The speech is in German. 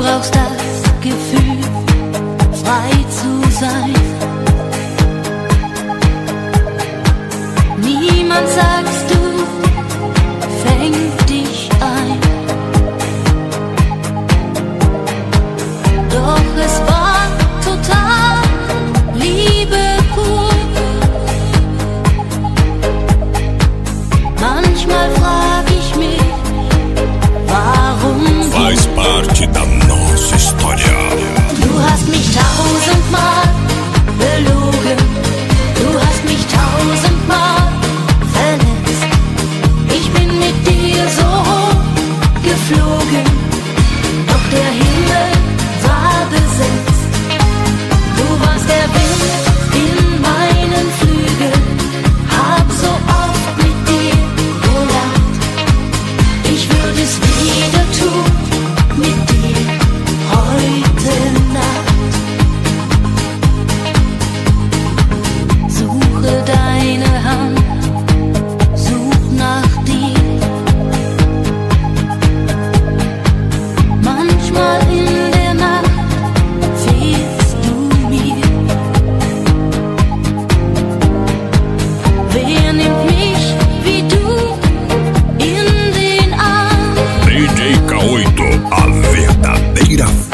brauchst das Gefühl, frei zu sein. Niemand, sagst du, fängt dich ein. Doch es war total Liebe pur. Manchmal frag ich mich, warum faz parte da nossa história. Du hast mich tausendmal belogen, du hast mich tausendmal verletzt. Ich bin mit dir so hoch geflogen, doch der Himmel war besetzt. Du warst der Wind in meinen Flügeln, hab so oft mit dir gelacht. Ich würde es wieder tun, mit dir heute Nacht. Suche deine Hand, such nach dir. Manchmal in der Nacht fehlst du mir. Wer nimmt mich wie du in den Arm? DJ K8, a verdadeira